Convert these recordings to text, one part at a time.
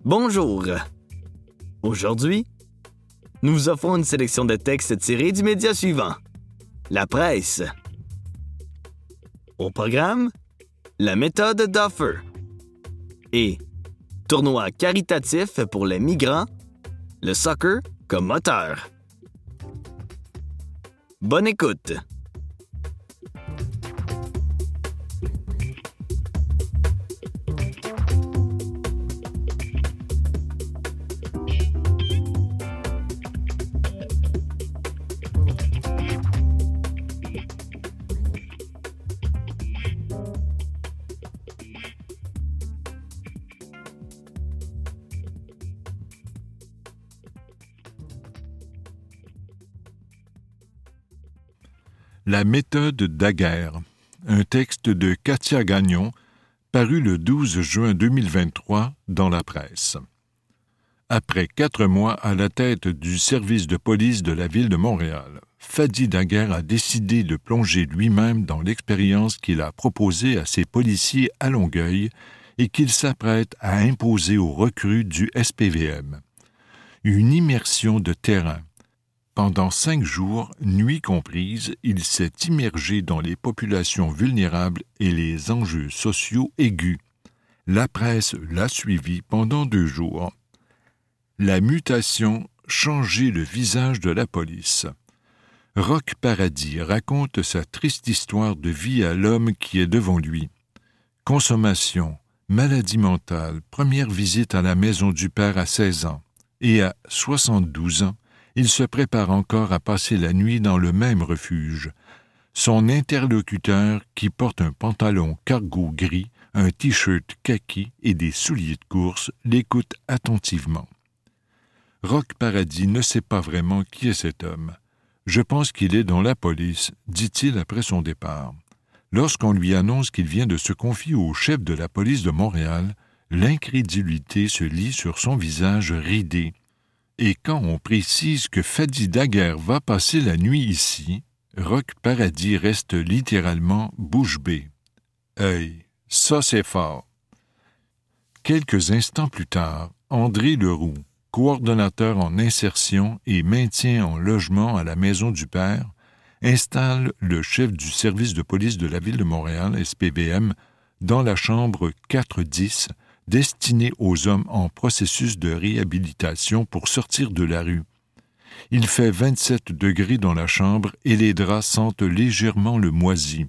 Bonjour! Aujourd'hui, nous vous offrons une sélection de textes tirés du média suivant, la presse. Au programme, la méthode Duffer et tournoi caritatif pour les migrants, le soccer comme moteur. Bonne écoute! La méthode Daguerre, un texte de Katia Gagnon, paru le 12 juin 2023 dans la presse. Après 4 mois à la tête du service de police de la ville de Montréal, Fadi Daguerre a décidé de plonger lui-même dans l'expérience qu'il a proposée à ses policiers à Longueuil et qu'il s'apprête à imposer aux recrues du SPVM. Une immersion de terrain. Pendant 5 jours, nuit comprise, il s'est immergé dans les populations vulnérables et les enjeux sociaux aigus. La presse l'a suivi pendant 2 jours. La mutation changeait le visage de la police. Roch Paradis raconte sa triste histoire de vie à l'homme qui est devant lui. Consommation, maladie mentale, première visite à la maison du père à 16 ans. Et à 72 ans, il se prépare encore à passer la nuit dans le même refuge. Son interlocuteur, qui porte un pantalon cargo gris, un t-shirt kaki et des souliers de course, l'écoute attentivement. Roch Paradis ne sait pas vraiment qui est cet homme. « Je pense qu'il est dans la police », dit-il après son départ. Lorsqu'on lui annonce qu'il vient de se confier au chef de la police de Montréal, l'incrédulité se lit sur son visage ridé. Et quand on précise que Fadi Daguerre va passer la nuit ici, Roch Paradis reste littéralement bouche bée. Hey, ça c'est fort. Quelques instants plus tard, André Leroux, coordonnateur en insertion et maintien en logement à la Maison du Père, installe le chef du service de police de la ville de Montréal, SPVM, dans la chambre 410, destinée aux hommes en processus de réhabilitation pour sortir de la rue. Il fait 27 degrés dans la chambre et les draps sentent légèrement le moisi.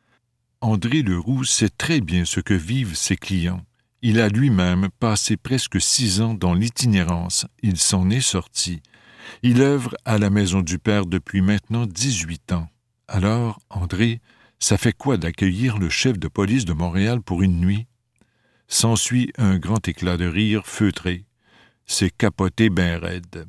André Leroux sait très bien ce que vivent ses clients. Il a lui-même passé presque 6 ans dans l'itinérance. Il s'en est sorti. Il œuvre à la Maison du Père depuis maintenant 18 ans. Alors, André, ça fait quoi d'accueillir le chef de police de Montréal pour une nuit? S'ensuit un grand éclat de rire feutré. C'est capoté ben raide.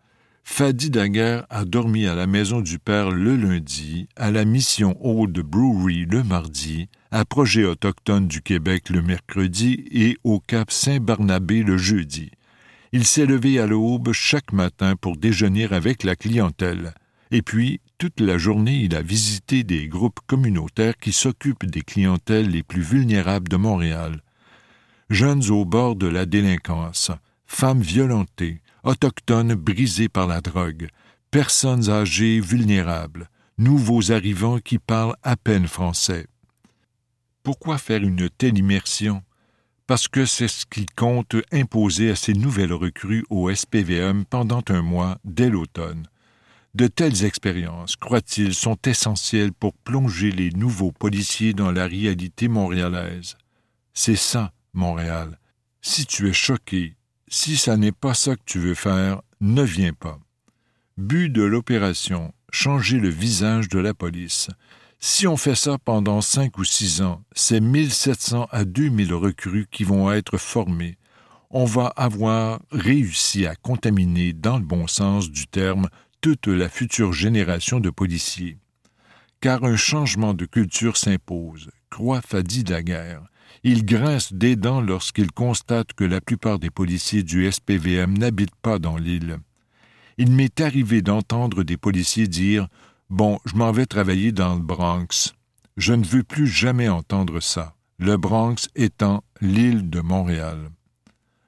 Fadi Daguerre a dormi à la Maison du Père le lundi, à la Mission Old Brewery le mardi, à Projet autochtone du Québec le mercredi et au Cap Saint-Barnabé le jeudi. Il s'est levé à l'aube chaque matin pour déjeuner avec la clientèle. Et puis, toute la journée, il a visité des groupes communautaires qui s'occupent des clientèles les plus vulnérables de Montréal. Jeunes au bord de la délinquance, femmes violentées, autochtones brisées par la drogue, personnes âgées vulnérables, nouveaux arrivants qui parlent à peine français. Pourquoi faire une telle immersion? Parce que c'est ce qu'il compte imposer à ces nouvelles recrues au SPVM pendant 1 mois dès l'automne. De telles expériences, croit-il, sont essentielles pour plonger les nouveaux policiers dans la réalité montréalaise. C'est ça, Montréal. Si tu es choqué, si ça n'est pas ça que tu veux faire, ne viens pas. But de l'opération, changer le visage de la police. Si on fait ça pendant 5 ou 6 ans, c'est 1700 à 2000 recrues qui vont être formées. On va avoir réussi à contaminer, dans le bon sens du terme, toute la future génération de policiers. Car un changement de culture s'impose, croit Fadi Daguerre. Il grince des dents lorsqu'il constate que la plupart des policiers du SPVM n'habitent pas dans l'île. Il m'est arrivé d'entendre des policiers dire « Bon, je m'en vais travailler dans le Bronx. » Je ne veux plus jamais entendre ça, le Bronx étant l'île de Montréal.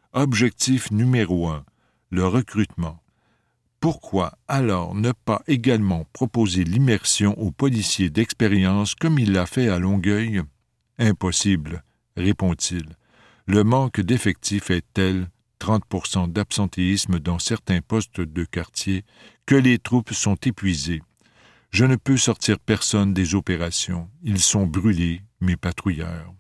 Objectif numéro 1, le recrutement. Pourquoi alors ne pas également proposer l'immersion aux policiers d'expérience comme il l'a fait à Longueuil? Impossible, répond-il. Le manque d'effectifs est tel, 30% d'absentéisme dans certains postes de quartier, que les troupes sont épuisées. Je ne peux sortir personne des opérations. Ils sont brûlés, mes patrouilleurs.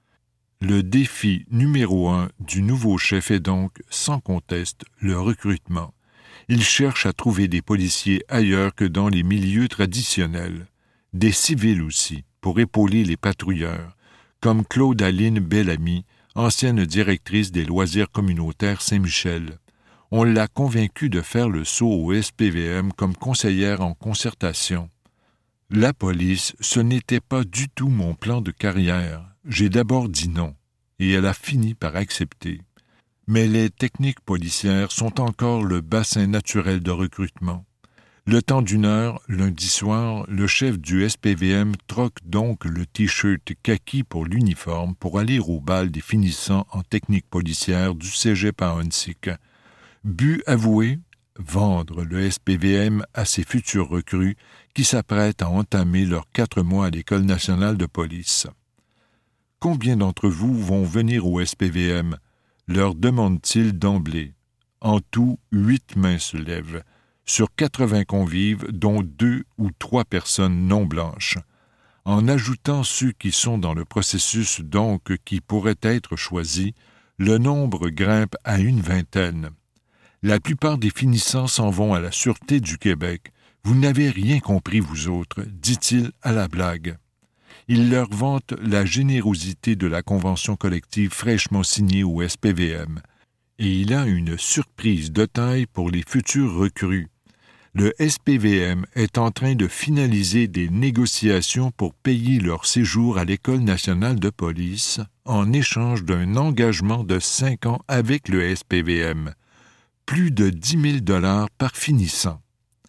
Le défi numéro 1 du nouveau chef est donc, sans conteste, le recrutement. Il cherche à trouver des policiers ailleurs que dans les milieux traditionnels. Des civils aussi, pour épauler les patrouilleurs, comme Claude-Aline Bellamy, ancienne directrice des loisirs communautaires Saint-Michel. On l'a convaincue de faire le saut au SPVM comme conseillère en concertation. La police, ce n'était pas du tout mon plan de carrière. J'ai d'abord dit non, et elle a fini par accepter. Mais les techniques policières sont encore le bassin naturel de recrutement. Le temps d'une heure, lundi soir, le chef du SPVM troque donc le T-shirt kaki pour l'uniforme pour aller au bal des finissants en technique policière du cégep à Huntsic. But avoué, vendre le SPVM à ses futurs recrues qui s'apprêtent à entamer leurs 4 mois à l'École nationale de police. Combien d'entre vous vont venir au SPVM? Leur demande-t-il d'emblée. En tout, 8 mains se lèvent, sur 80 convives, dont 2 ou 3 personnes non blanches. En ajoutant ceux qui sont dans le processus, donc qui pourraient être choisis, le nombre grimpe à une vingtaine. La plupart des finissants s'en vont à la Sûreté du Québec. Vous n'avez rien compris, vous autres, dit-il à la blague. Il leur vante la générosité de la convention collective fraîchement signée au SPVM. Et il a une surprise de taille pour les futurs recrues. Le SPVM est en train de finaliser des négociations pour payer leur séjour à l'École nationale de police en échange d'un engagement de 5 ans avec le SPVM. Plus de 10 000 $ par finissant.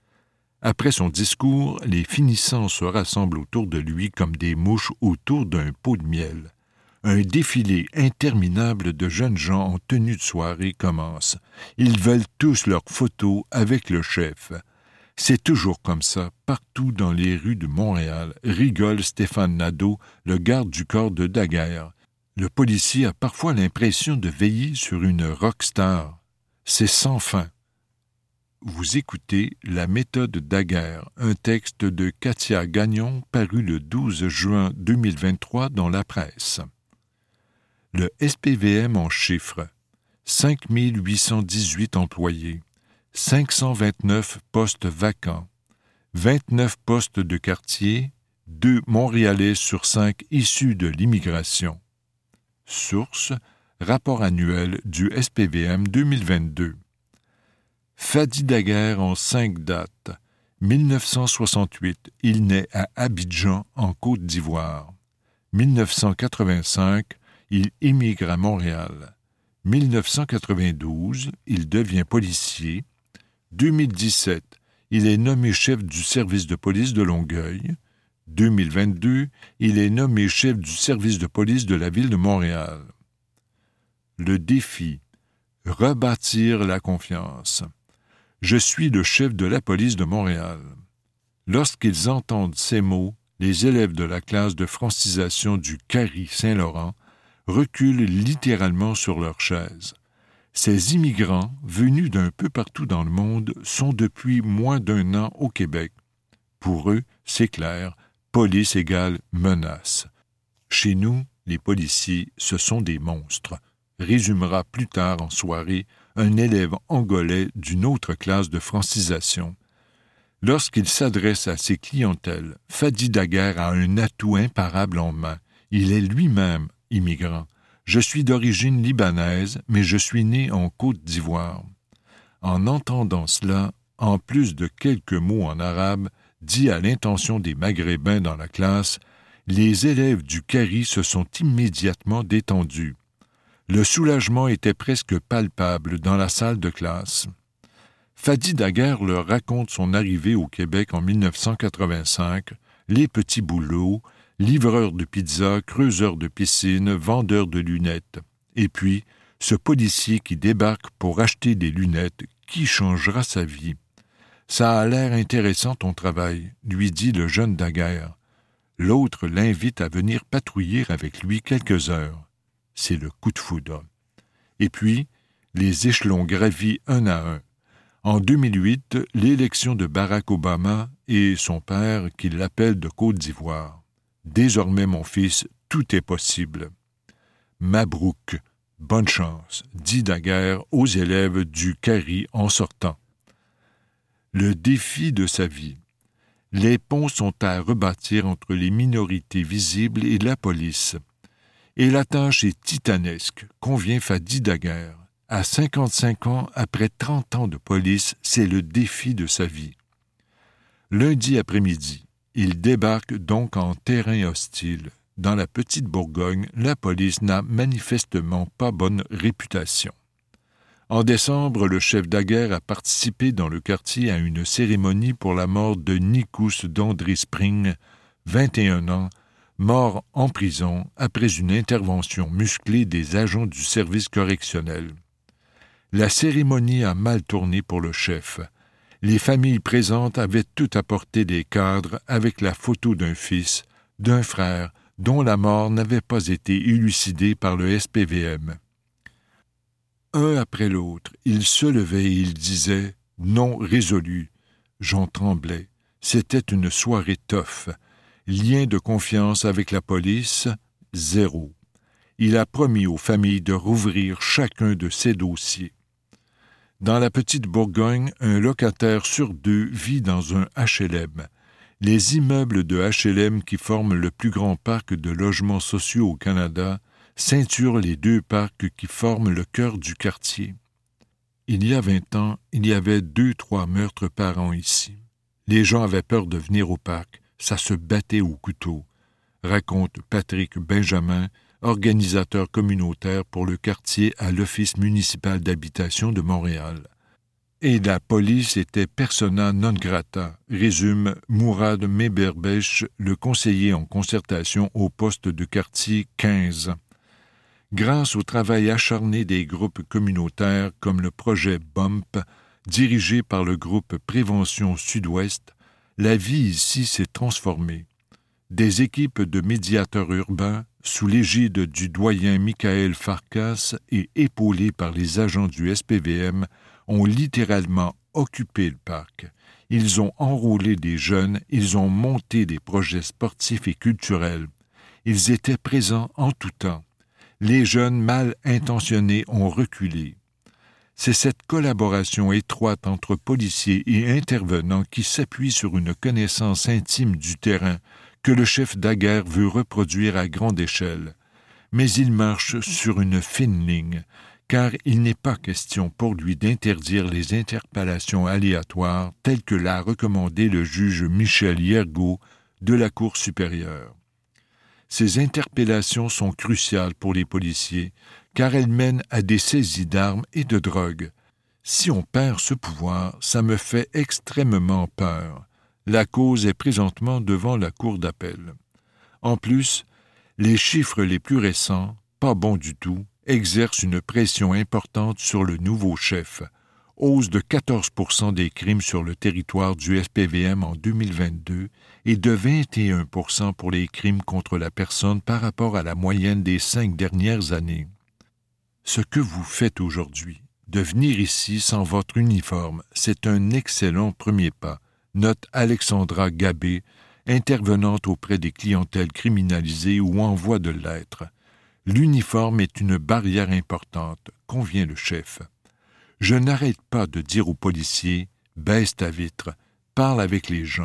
Après son discours, les finissants se rassemblent autour de lui comme des mouches autour d'un pot de miel. Un défilé interminable de jeunes gens en tenue de soirée commence. Ils veulent tous leurs photos avec le chef. C'est toujours comme ça, partout dans les rues de Montréal, rigole Stéphane Nadeau, le garde du corps de Daguerre. Le policier a parfois l'impression de veiller sur une rockstar. C'est sans fin. Vous écoutez La méthode Daguerre, un texte de Katia Gagnon paru le 12 juin 2023 dans la presse. Le SPVM en chiffres, 5 818 employés, 529 postes vacants, 29 postes de quartier, 2 Montréalais sur 5 issus de l'immigration. Source, rapport annuel du SPVM 2022. Fadi Daguerre en 5 dates. 1968, il naît à Abidjan, en Côte d'Ivoire. 1985, il émigre à Montréal. 1992, il devient policier. 2017, il est nommé chef du service de police de Longueuil. 2022, il est nommé chef du service de police de la ville de Montréal. Le défi, rebâtir la confiance. Je suis le chef de la police de Montréal. Lorsqu'ils entendent ces mots, les élèves de la classe de francisation du Carry Saint-Laurent reculent littéralement sur leurs chaises. Ces immigrants, venus d'un peu partout dans le monde, sont depuis moins d'1 an au Québec. Pour eux, c'est clair, police égale menace. Chez nous, les policiers, ce sont des monstres, résumera plus tard en soirée un élève angolais d'une autre classe de francisation. Lorsqu'il s'adresse à ses clientèles, Fadi Daguerre a un atout imparable en main. Il est lui-même immigrant. Je suis d'origine libanaise, mais je suis né en Côte d'Ivoire. En entendant cela, en plus de quelques mots en arabe, dit à l'intention des Maghrébins dans la classe, les élèves du Carry se sont immédiatement détendus. Le soulagement était presque palpable dans la salle de classe. Fadi Daguerre leur raconte son arrivée au Québec en 1985, les petits boulots, livreur de pizza, creuseur de piscine, vendeur de lunettes. Et puis, Ce policier qui débarque pour acheter des lunettes, qui changera sa vie. Ça a l'air intéressant ton travail, lui dit le jeune Daguerre. L'autre l'invite à venir patrouiller avec lui quelques heures. C'est le coup de foudre. Et puis, les échelons gravis un à un. En 2008, l'élection de Barack Obama et son père qui l'appelle de Côte d'Ivoire. Désormais, mon fils, tout est possible. Mabrouk, bonne chance, dit Daguerre aux élèves du Cari en sortant. Le défi de sa vie. Les ponts sont à rebâtir entre les minorités visibles et la police. Et la tâche est titanesque, convient Fadi Daguerre. À 55 ans, après 30 ans de police, c'est le défi de sa vie. Lundi après-midi, il débarque donc en terrain hostile. Dans la petite Bourgogne, la police n'a manifestement pas bonne réputation. En décembre, le chef Daguerre a participé dans le quartier à une cérémonie pour la mort de Nikous Dondry Spring, 21 ans, mort en prison après une intervention musclée des agents du service correctionnel. La cérémonie a mal tourné pour le chef. Les familles présentes avaient tout apporté des cadres avec la photo d'un fils, d'un frère, dont la mort n'avait pas été élucidée par le SPVM. Un après l'autre, ils se levaient et ils disaient « non résolu ». J'en tremblais. C'était une soirée tough. Lien de confiance avec la police, zéro. Il a promis aux familles de rouvrir chacun de ses dossiers. Dans la petite Bourgogne, un locataire sur 2 vit dans un HLM. Les immeubles de HLM qui forment le plus grand parc de logements sociaux au Canada ceinturent les 2 parcs qui forment le cœur du quartier. Il y a 20 ans, il y avait 2-3 meurtres par an ici. Les gens avaient peur de venir au parc, ça se battait au couteau, raconte Patrick Benjamin, organisateur communautaire pour le quartier à l'Office municipal d'habitation de Montréal. Et la police était persona non grata, résume Mourad Meberbech, le conseiller en concertation au poste de quartier 15. Grâce au travail acharné des groupes communautaires comme le projet BUMP, dirigé par le groupe Prévention Sud-Ouest, la vie ici s'est transformée. Des équipes de médiateurs urbains, sous l'égide du doyen Michael Farkas et épaulés par les agents du SPVM, ont littéralement occupé le parc. Ils ont enrôlé des jeunes, ils ont monté des projets sportifs et culturels. Ils étaient présents en tout temps. Les jeunes mal intentionnés ont reculé. C'est cette collaboration étroite entre policiers et intervenants qui s'appuie sur une connaissance intime du terrain que le chef Daguerre veut reproduire à grande échelle. Mais il marche sur une fine ligne, car il n'est pas question pour lui d'interdire les interpellations aléatoires telles que l'a recommandé le juge Michel Yergaud de la Cour supérieure. Ces interpellations sont cruciales pour les policiers, car elles mènent à des saisies d'armes et de drogue. Si on perd ce pouvoir, ça me fait extrêmement peur. La cause est présentement devant la Cour d'appel. En plus, les chiffres les plus récents, pas bons du tout, exercent une pression importante sur le nouveau chef. Hausse de 14% des crimes sur le territoire du SPVM en 2022 et de 21% pour les crimes contre la personne par rapport à la moyenne des 5 dernières années. Ce que vous faites aujourd'hui, de venir ici sans votre uniforme, c'est un excellent premier pas, note Alexandra Gabé, intervenante auprès des clientèles criminalisées ou en voie de l'être. L'uniforme est une barrière importante, convient le chef. Je n'arrête pas de dire aux policiers « baisse ta vitre, parle avec les gens ».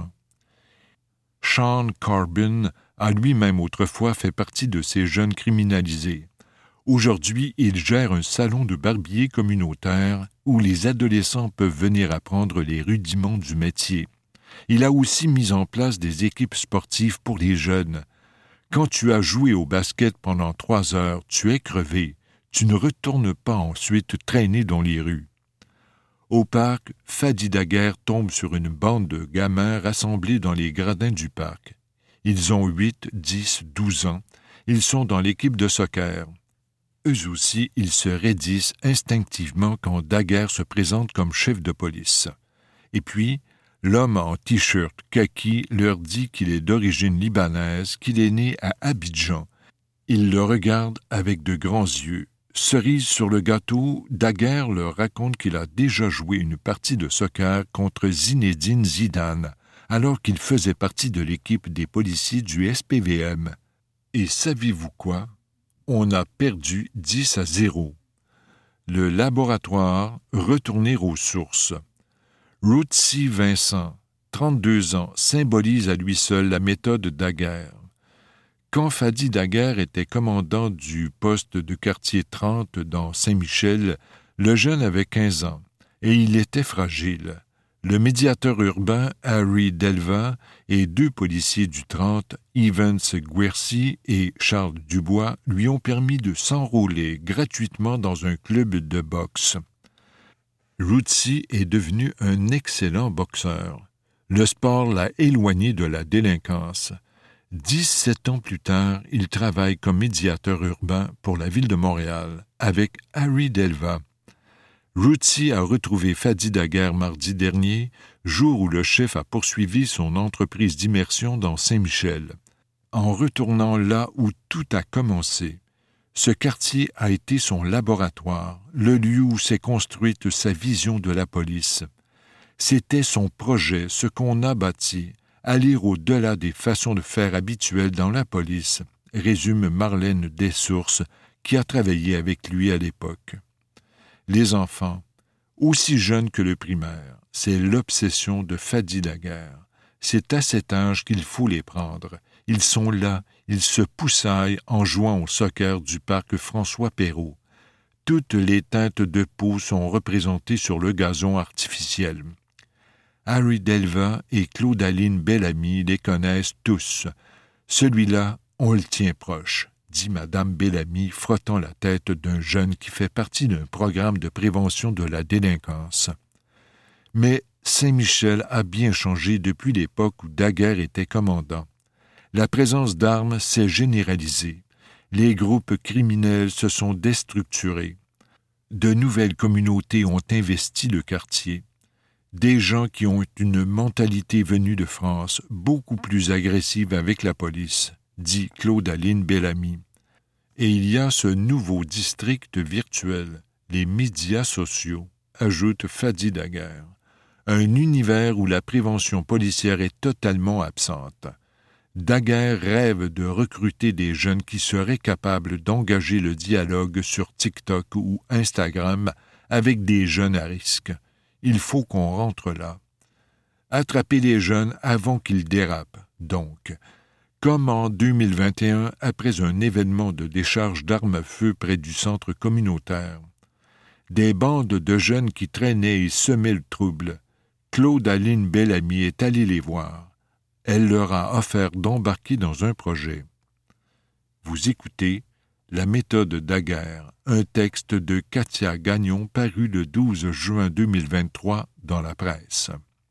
Sean Corbin a lui-même autrefois fait partie de ces jeunes criminalisés. Aujourd'hui, il gère un salon de barbier communautaire où les adolescents peuvent venir apprendre les rudiments du métier. Il a aussi mis en place des équipes sportives pour les jeunes. Quand tu as joué au basket pendant 3 heures, tu es crevé. Tu ne retournes pas ensuite traîner dans les rues. Au parc, Fadi Daguerre tombe sur une bande de gamins rassemblés dans les gradins du parc. Ils ont 8, 10, 12 ans. Ils sont dans l'équipe de soccer. eux aussi, ils se raidissent instinctivement quand Daguerre se présente comme chef de police. Et puis, l'homme en t-shirt kaki leur dit qu'il est d'origine libanaise, qu'il est né à Abidjan. Il le regarde avec de grands yeux. Cerise sur le gâteau, Daguerre leur raconte qu'il a déjà joué une partie de soccer contre Zinedine Zidane, alors qu'il faisait partie de l'équipe des policiers du SPVM. Et savez-vous quoi? On a perdu 10-0. Le laboratoire, retourner aux sources. Rootsi Vincent, 32 ans, symbolise à lui seul la méthode Daguerre. Quand Fadi Daguerre était commandant du poste de quartier 30 dans Saint-Michel, le jeune avait 15 ans et il était fragile. Le médiateur urbain Harry Delva et 2 policiers du 30, Evans Guerci et Charles Dubois, lui ont permis de s'enrôler gratuitement dans un club de boxe. Rootsi est devenu un excellent boxeur. Le sport l'a éloigné de la délinquance. 17 ans plus tard, il travaille comme médiateur urbain pour la ville de Montréal avec Harry Delva. Rootsi a retrouvé Fadi Daguerre mardi dernier, jour où le chef a poursuivi son entreprise d'immersion dans Saint-Michel. En retournant là où tout a commencé, ce quartier a été son laboratoire, le lieu où s'est construite sa vision de la police. C'était son projet, ce qu'on a bâti, aller au-delà des façons de faire habituelles dans la police, résume Marlène Dessources, qui a travaillé avec lui à l'époque. Les enfants, aussi jeunes que le primaire, c'est l'obsession de Fadi Daguerre. C'est à cet âge qu'il faut les prendre. Ils sont là, ils se poussaillent en jouant au soccer du parc François-Perrault. Toutes les teintes de peau sont représentées sur le gazon artificiel. Harry Delva et Claude-Aline Bellamy les connaissent tous. Celui-là, on le tient proche, dit Madame Bellamy, frottant la tête d'un jeune qui fait partie d'un programme de prévention de la délinquance. Mais Saint-Michel a bien changé depuis l'époque où Daguerre était commandant. La présence d'armes s'est généralisée. Les groupes criminels se sont déstructurés. De nouvelles communautés ont investi le quartier. Des gens qui ont une mentalité venue de France, beaucoup plus agressive avec la police, dit Claude-Aline Bellamy. Et il y a ce nouveau district virtuel, les médias sociaux, ajoute Fadi Daguerre. Un univers où la prévention policière est totalement absente. Daguerre rêve de recruter des jeunes qui seraient capables d'engager le dialogue sur TikTok ou Instagram avec des jeunes à risque. Il faut qu'on rentre là. Attraper les jeunes avant qu'ils dérapent, donc. Comme en 2021, après un événement de décharge d'armes à feu près du centre communautaire. Des bandes de jeunes qui traînaient et semaient le trouble. Claude-Aline Bellamy est allée les voir. Elle leur a offert d'embarquer dans un projet. Vous écoutez La méthode Daguerre, un texte de Katia Gagnon paru le 12 juin 2023 dans la presse.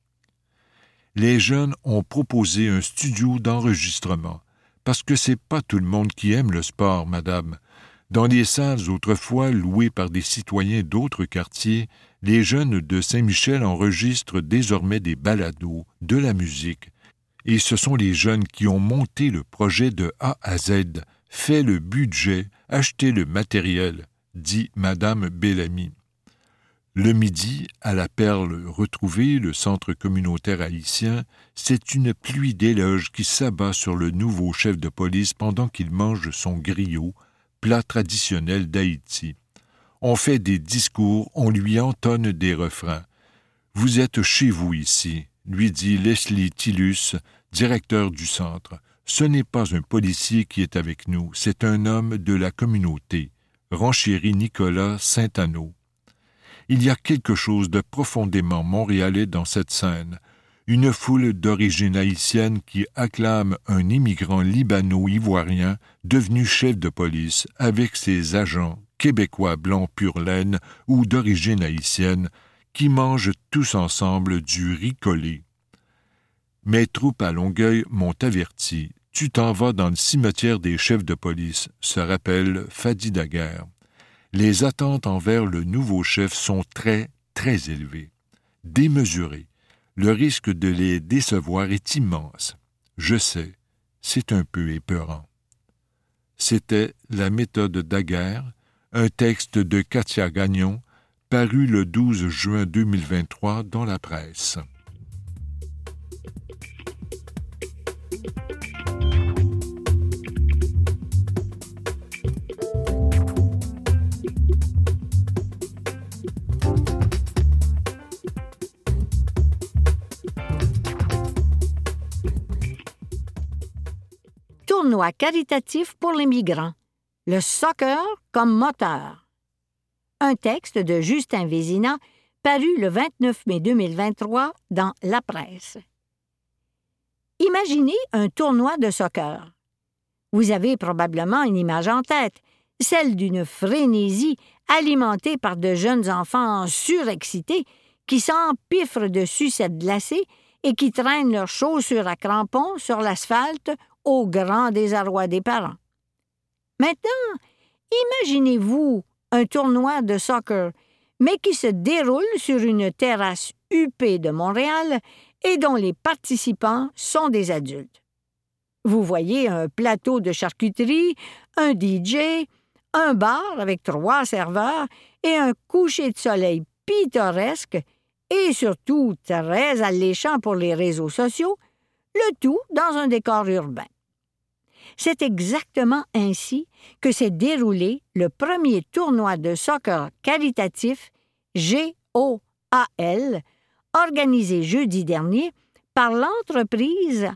Les jeunes ont proposé un studio d'enregistrement, parce que c'est pas tout le monde qui aime le sport, madame. Dans les salles autrefois louées par des citoyens d'autres quartiers, les jeunes de Saint-Michel enregistrent désormais des balados, de la musique, et ce sont les jeunes qui ont monté le projet de A à Z, fait le budget, acheté le matériel, dit Madame Bellamy. Le midi, à la Perle retrouvée, le centre communautaire haïtien, c'est une pluie d'éloges qui s'abat sur le nouveau chef de police pendant qu'il mange son griot, plat traditionnel d'Haïti. On fait des discours, on lui entonne des refrains. « Vous êtes chez vous ici », lui dit Leslie Tillus, directeur du centre. « Ce n'est pas un policier qui est avec nous, c'est un homme de la communauté. » renchérit Nicolas Saint-Anneau. Il y a quelque chose de profondément montréalais dans cette scène. Une foule d'origine haïtienne qui acclame un immigrant libano-ivoirien devenu chef de police avec ses agents québécois blancs pur laine ou d'origine haïtienne qui mangent tous ensemble du riz collé. Mes troupes à Longueuil m'ont averti. Tu t'en vas dans le cimetière des chefs de police, se rappelle Fadi Daguerre. Les attentes envers le nouveau chef sont très, très élevées, démesurées. Le risque de les décevoir est immense. Je sais, c'est un peu épeurant. C'était La méthode Daguerre, un texte de Katia Gagnon, paru le 12 juin 2023 dans la presse. Tournoi caritatif pour les migrants. Le soccer comme moteur. Un texte de Justin Vézina, paru le 29 mai 2023 dans La Presse. Imaginez un tournoi de soccer. Vous avez probablement une image en tête, celle d'une frénésie alimentée par de jeunes enfants surexcités qui s'empiffrent de sucettes glacées et qui traînent leurs chaussures à crampons sur l'asphalte au grand désarroi des parents. Maintenant, imaginez-vous un tournoi de soccer, mais qui se déroule sur une terrasse huppée de Montréal et dont les participants sont des adultes. Vous voyez un plateau de charcuterie, un DJ, un bar avec 3 serveurs et un coucher de soleil pittoresque et surtout très alléchant pour les réseaux sociaux, le tout dans un décor urbain. C'est exactement ainsi que s'est déroulé le premier tournoi de soccer caritatif GOAL, organisé jeudi dernier par l'entreprise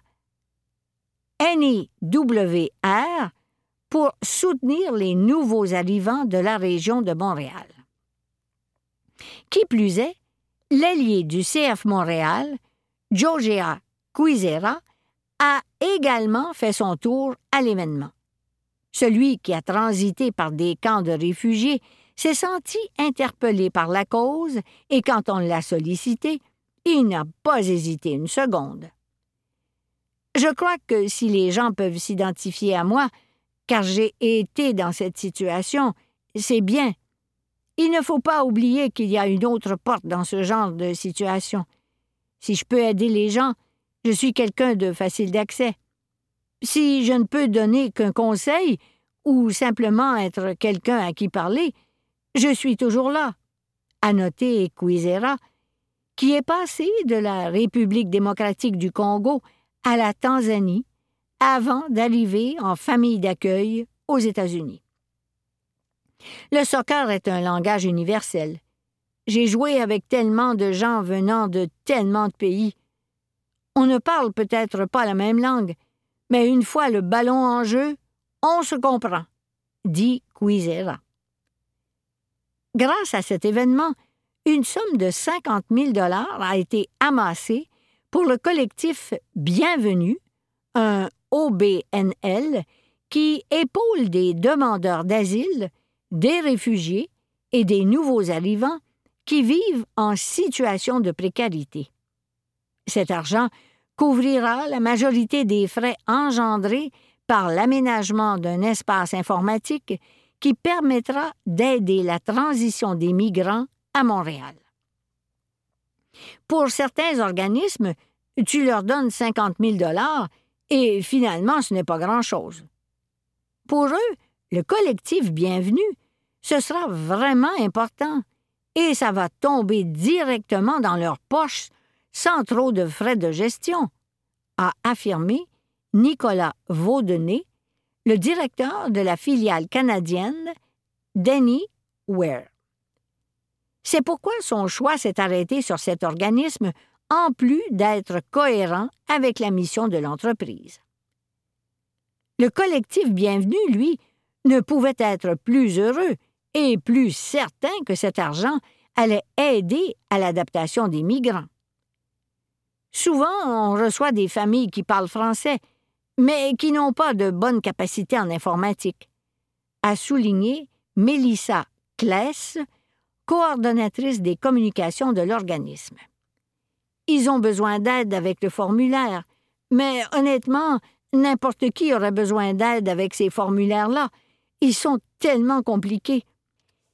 NEWR pour soutenir les nouveaux arrivants de la région de Montréal. Qui plus est, l'ailier du CF Montréal, Josiah Kwizera, a également fait son tour à l'événement. Celui qui a transité par des camps de réfugiés s'est senti interpellé par la cause et quand on l'a sollicité, il n'a pas hésité une seconde. Je crois que si les gens peuvent s'identifier à moi, car j'ai été dans cette situation, c'est bien. Il ne faut pas oublier qu'il y a une autre porte dans ce genre de situation. Si je peux aider les gens, je suis quelqu'un de facile d'accès. Si je ne peux donner qu'un conseil ou simplement être quelqu'un à qui parler, je suis toujours là, a noté Kwizera, qui est passé de la République démocratique du Congo à la Tanzanie avant d'arriver en famille d'accueil aux États-Unis. Le soccer est un langage universel. J'ai joué avec tellement de gens venant de tellement de pays. On ne parle peut-être pas la même langue, mais une fois le ballon en jeu, on se comprend, dit Kwizera. Grâce à cet événement, une somme de 50 000 $ a été amassée pour le collectif Bienvenue, un OBNL qui épaule des demandeurs d'asile, des réfugiés et des nouveaux arrivants qui vivent en situation de précarité. Cet argent couvrira la majorité des frais engendrés par l'aménagement d'un espace informatique qui permettra d'aider la transition des migrants à Montréal. Pour certains organismes, tu leur donnes 50 000 $ et finalement ce n'est pas grand-chose. Pour eux, le collectif Bienvenue, ce sera vraiment important et ça va tomber directement dans leur poche sans trop de frais de gestion, a affirmé Nicolas Vaudenet, le directeur de la filiale canadienne d'Anywhere. C'est pourquoi son choix s'est arrêté sur cet organisme, en plus d'être cohérent avec la mission de l'entreprise. Le collectif Bienvenue, lui, ne pouvait être plus heureux et plus certain que cet argent allait aider à l'adaptation des migrants. Souvent, on reçoit des familles qui parlent français, mais qui n'ont pas de bonnes capacités en informatique, a souligné Mélissa Kless, coordonnatrice des communications de l'organisme. Ils ont besoin d'aide avec le formulaire, mais honnêtement, n'importe qui aurait besoin d'aide avec ces formulaires-là. Ils sont tellement compliqués.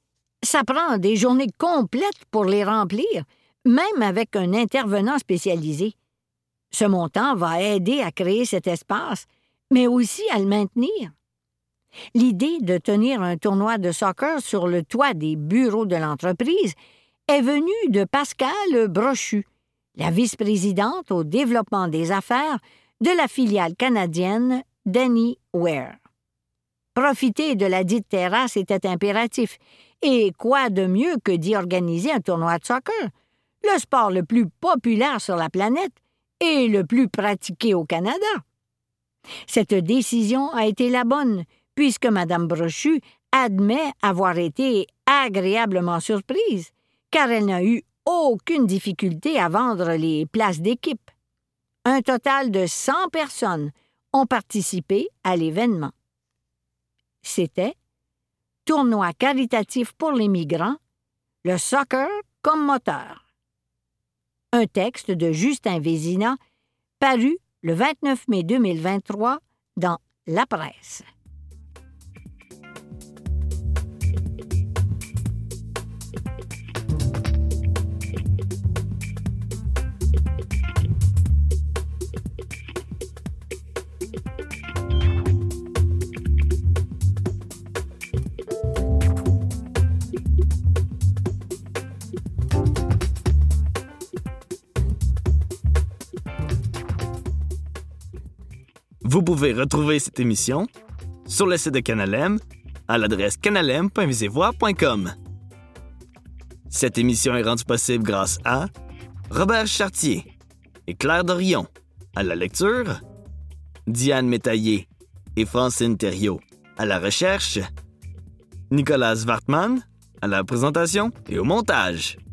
Ça prend des journées complètes pour les remplir, même avec un intervenant spécialisé. Ce montant va aider à créer cet espace, mais aussi à le maintenir. L'idée de tenir un tournoi de soccer sur le toit des bureaux de l'entreprise est venue de Pascale Brochu, la vice-présidente au développement des affaires de la filiale canadienne d'Anywhere. Profiter de la dite terrasse était impératif, et quoi de mieux que d'y organiser un tournoi de soccer, le sport le plus populaire sur la planète et le plus pratiqué au Canada. Cette décision a été la bonne, puisque Mme Brochu admet avoir été agréablement surprise, car elle n'a eu aucune difficulté à vendre les places d'équipe. Un total de 100 personnes ont participé à l'événement. C'était Tournoi caritatif pour les migrants, le soccer comme moteur. Un texte de Justin Vézina, paru le 29 mai 2023 dans La Presse. Vous pouvez retrouver cette émission sur le site de Canal M à l'adresse canalm.visevoix.com. Cette émission est rendue possible grâce à Robert Chartier et Claire Dorion à la lecture, Diane Métaillé et Francine Thériault à la recherche, Nicolas Wartman à la présentation et au montage.